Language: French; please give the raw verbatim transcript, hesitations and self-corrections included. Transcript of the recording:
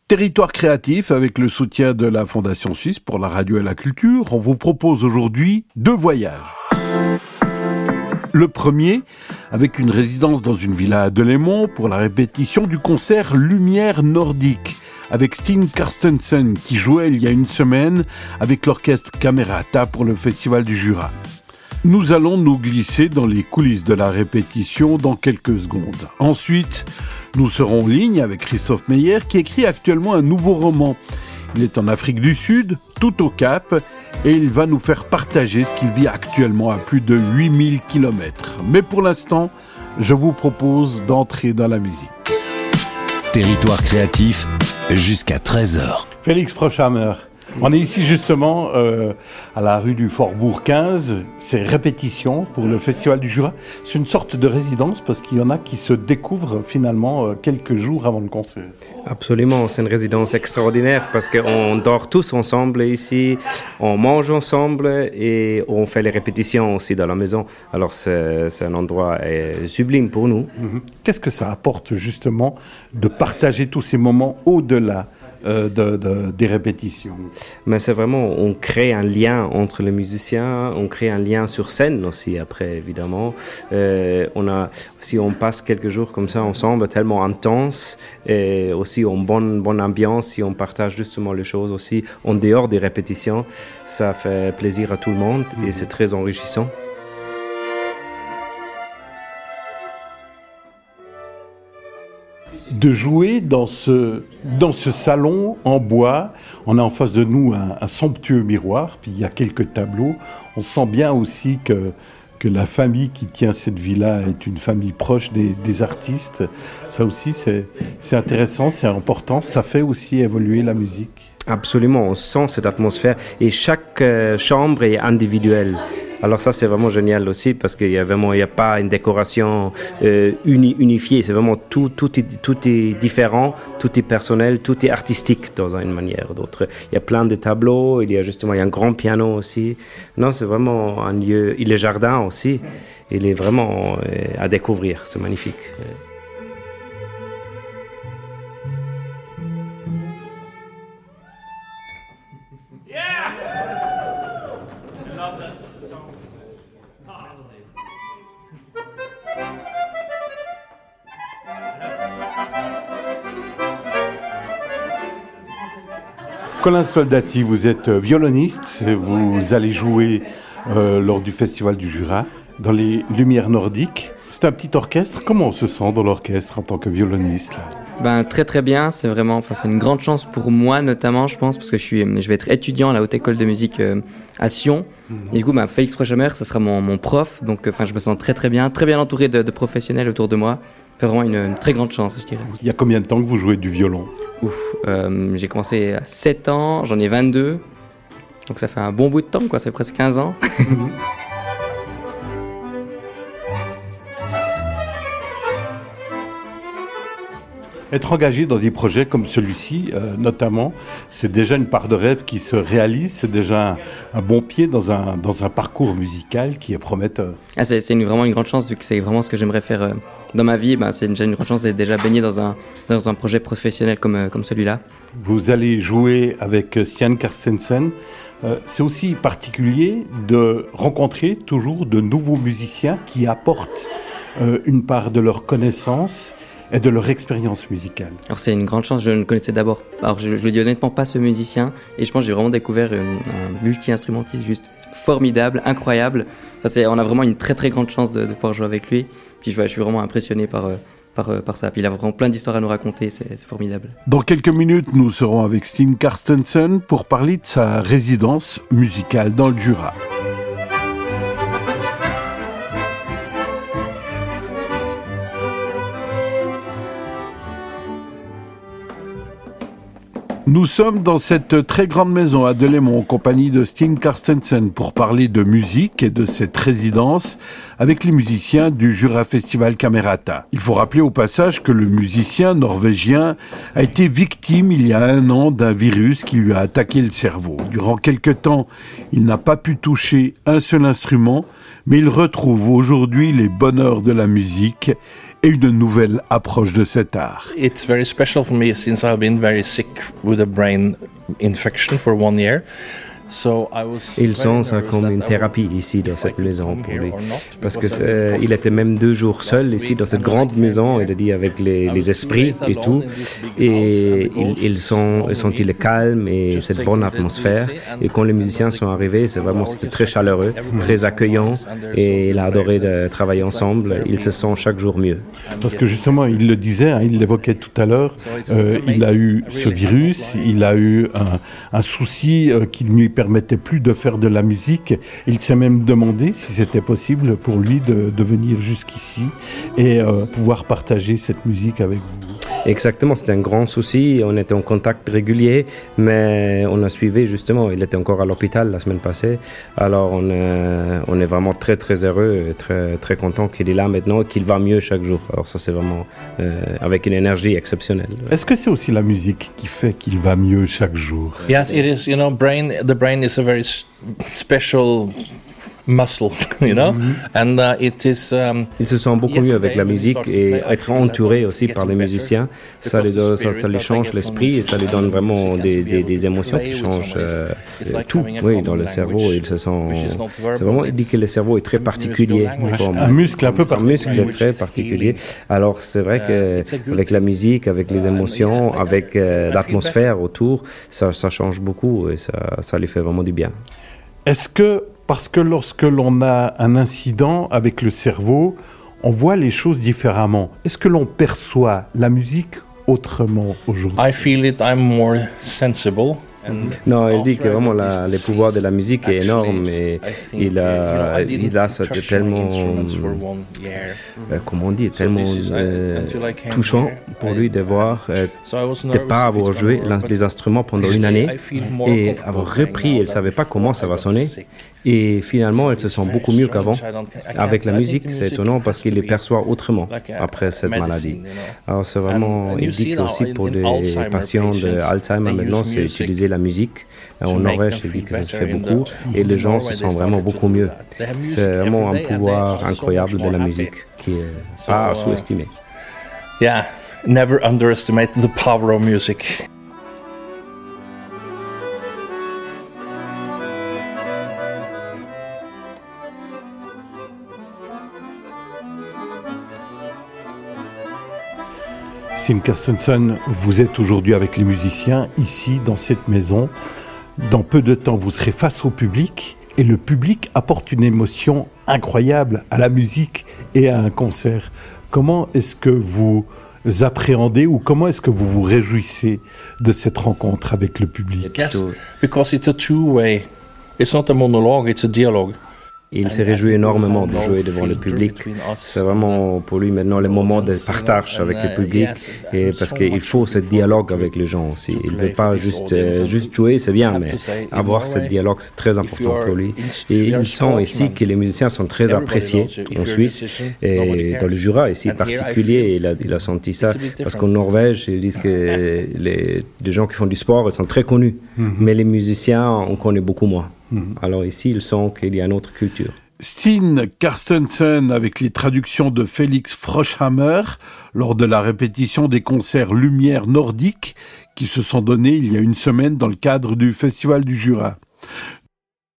Territoire créatif, avec le soutien de la Fondation Suisse pour la radio et la culture, on vous propose aujourd'hui deux voyages. Le premier, avec une résidence dans une villa à Delémont pour la répétition du concert Lumière Nordique, avec Steen Carstensen qui jouait il y a une semaine avec l'orchestre Camerata pour le Festival du Jura. Nous allons nous glisser dans les coulisses de la répétition dans quelques secondes. Ensuite, nous serons en ligne avec Christophe Meyer qui écrit actuellement un nouveau roman. Il est en Afrique du Sud, tout au Cap, et il va nous faire partager ce qu'il vit actuellement à plus de huit mille kilomètres. Mais pour l'instant, je vous propose d'entrer dans la musique. Territoire créatif, jusqu'à treize heures. Félix Froschhammer, on est ici justement euh, à la rue du Faubourg quinze, c'est répétition pour le Festival du Jura. C'est une sorte de résidence parce qu'il y en a qui se découvrent finalement euh, quelques jours avant le concert. Absolument, c'est une résidence extraordinaire parce qu'on dort tous ensemble ici, on mange ensemble et on fait les répétitions aussi dans la maison. Alors c'est, c'est un endroit euh, sublime pour nous. Mmh. Qu'est-ce que ça apporte justement de partager tous ces moments au-delà Euh, de, de, des répétitions? Mais c'est vraiment, on crée un lien entre les musiciens, on crée un lien sur scène aussi après évidemment. Euh, on a, si on passe quelques jours comme ça ensemble, tellement intense et aussi en bonne, bonne ambiance, si on partage justement les choses aussi en dehors des répétitions, ça fait plaisir à tout le monde et c'est très enrichissant. De jouer dans ce, dans ce salon en bois. On a en face de nous un, un somptueux miroir, puis il y a quelques tableaux. On sent bien aussi que, que la famille qui tient cette villa est une famille proche des, des artistes. Ça aussi, c'est, c'est intéressant, c'est important. Ça fait aussi évoluer la musique. Absolument, on sent cette atmosphère et chaque euh, chambre est individuelle. Alors ça, c'est vraiment génial aussi parce qu'il y a vraiment, il n'y a pas une décoration euh, uni, unifiée. C'est vraiment tout, tout est, tout est différent, tout est personnel, tout est artistique dans une manière ou d'autre. Il y a plein de tableaux, il y a justement, il y a un grand piano aussi. Non, c'est vraiment un lieu, il y a le jardin aussi. Il est vraiment euh, à découvrir, c'est magnifique. Colin Soldati, vous êtes violoniste, vous allez jouer euh, lors du Festival du Jura dans les Lumières Nordiques. C'est un petit orchestre, comment on se sent dans l'orchestre en tant que violoniste là? Ben, très très bien, c'est vraiment, enfin, c'est une grande chance pour moi notamment, je pense, parce que je, suis, je vais être étudiant à la Haute École de Musique euh, à Sion. Mmh. Et du coup, ben, Félix Froschhammer, ça sera mon, mon prof, donc enfin, je me sens très très bien, très bien entouré de, de professionnels autour de moi. C'est vraiment une, une très grande chance, je dirais. Il y a combien de temps que vous jouez du violon? Ouf, euh, j'ai commencé à sept ans, j'en ai vingt-deux, donc ça fait un bon bout de temps, quoi, ça fait presque quinze ans. Être engagé dans des projets comme celui-ci, euh, notamment, c'est déjà une part de rêve qui se réalise, c'est déjà un, un bon pied dans un, dans un parcours musical qui est prometteur. Ah, c'est c'est une, vraiment une grande chance, vu que c'est vraiment ce que j'aimerais faire euh, dans ma vie. Ben, c'est déjà une grande chance d'être déjà baigné dans un, dans un projet professionnel comme, euh, comme celui-là. Vous allez jouer avec Steen Carstensen. Euh, c'est aussi particulier de rencontrer toujours de nouveaux musiciens qui apportent euh, une part de leur connaissance et de leur expérience musicale. Alors c'est une grande chance, je ne connaissais d'abord, alors je, je le dis honnêtement, pas ce musicien, et je pense que j'ai vraiment découvert une, un multi-instrumentiste juste formidable, incroyable. Enfin, c'est, on a vraiment une très très grande chance de, de pouvoir jouer avec lui, puis je, je suis vraiment impressionné par, par, par ça, puis il a vraiment plein d'histoires à nous raconter, c'est, c'est formidable. Dans quelques minutes, nous serons avec Steen Carstensen pour parler de sa résidence musicale dans le Jura. Nous sommes dans cette très grande maison à Delémont en compagnie de Steen Carstensen pour parler de musique et de cette résidence avec les musiciens du Jura Festival Camerata. Il faut rappeler au passage que le musicien norvégien a été victime il y a un an d'un virus qui lui a attaqué le cerveau. Durant quelque temps, il n'a pas pu toucher un seul instrument, mais il retrouve aujourd'hui les bonheurs de la musique et une nouvelle approche de cet art. It's very special for me since I've been very sick with a brain infection for one year. Ils sont ça comme une thérapie ici dans cette maison pour lui. Parce que euh, il était même deux jours seul ici dans cette grande maison, il a dit avec les, les esprits et tout. Et ils, ils sont, ils sont il est calme et cette bonne atmosphère. Et quand les musiciens sont arrivés, c'est vraiment c'était très chaleureux, très accueillant et il a adoré de travailler ensemble. Ils se sentent chaque jour mieux. Parce que justement, il le disait, hein, il l'évoquait tout à l'heure, euh, il a eu ce virus, il a eu un, un souci euh, qui lui permettait plus de faire de la musique. Il s'est même demandé si c'était possible pour lui de, de venir jusqu'ici et euh, pouvoir partager cette musique avec vous. Exactement, c'était un grand souci. On était en contact régulier, mais on a suivi justement. Il était encore à l'hôpital la semaine passée. Alors on est, on est vraiment très très heureux, et très très content qu'il est là maintenant et qu'il va mieux chaque jour. Alors ça c'est vraiment euh, avec une énergie exceptionnelle. Est-ce que c'est aussi la musique qui fait qu'il va mieux chaque jour? Yes, it is. You know, brain. The brain is a very special muscle, you know, mm-hmm. and uh, it is. Um, Il se sent beaucoup mieux avec la musique et être entouré aussi par les musiciens, ça les, ça, ça les change l'esprit et ça les donne vraiment des, des, des émotions qui changent euh, tout, oui, dans le cerveau. Il se sent. C'est vraiment, il dit que le cerveau est très particulier, comme, un muscle un peu particulier. Un muscle très particulier. Alors c'est vrai que avec la musique, avec les émotions, avec euh, l'atmosphère autour, ça, ça change beaucoup et ça, ça lui fait vraiment du bien. Est-ce que Parce que lorsque l'on a un incident avec le cerveau, on voit les choses différemment. Est-ce que l'on perçoit la musique autrement aujourd'hui? I feel it, I'm more sensible. Non, il dit que vraiment la, les pouvoirs de la musique est énorme et il a, il a ça tellement, euh, comment on dit, tellement euh, touchant pour lui de voir, euh, de ne pas avoir joué les instruments pendant une année et avoir repris, il ne savait pas comment ça va sonner et finalement il se sent beaucoup mieux qu'avant avec la musique. C'est étonnant parce qu'il les perçoit autrement après cette maladie. Alors c'est vraiment, il dit que aussi pour les patients d'Alzheimer maintenant c'est utiliser la musique. En Norvège, il dit que ça se fait beaucoup et les gens se sentent vraiment beaucoup mieux. C'est vraiment un pouvoir incroyable de la musique qui n'est pas à sous-estimer. Yeah, never underestimate the power of music. Stine Carstensen, vous êtes aujourd'hui avec les musiciens ici dans cette maison. Dans peu de temps, vous serez face au public et le public apporte une émotion incroyable à la musique et à un concert. Comment est-ce que vous appréhendez ou comment est-ce que vous vous réjouissez de cette rencontre avec le public? Yes, because it's a two-way. It's not a monologue, it's a dialogue. Il s'est réjoui énormément de jouer devant le public. C'est vraiment pour lui maintenant le moment de partage avec le public et parce qu'il faut ce dialogue avec les gens aussi. Il ne veut pas juste, euh, juste jouer, c'est bien, mais avoir ce dialogue, c'est très important pour lui. Et il sent ici que les musiciens sont très appréciés en Suisse et dans le Jura ici particulier, il a, il a senti ça. Parce qu'en Norvège, ils disent que les, les gens qui font du sport, ils sont très connus, mm-hmm. mais les musiciens, on connaît beaucoup moins. Alors ici, ils sentent qu'il y a une autre culture. Stine Carstensen avec les traductions de Félix Froschhammer lors de la répétition des concerts Lumière Nordique qui se sont donnés il y a une semaine dans le cadre du Festival du Jura.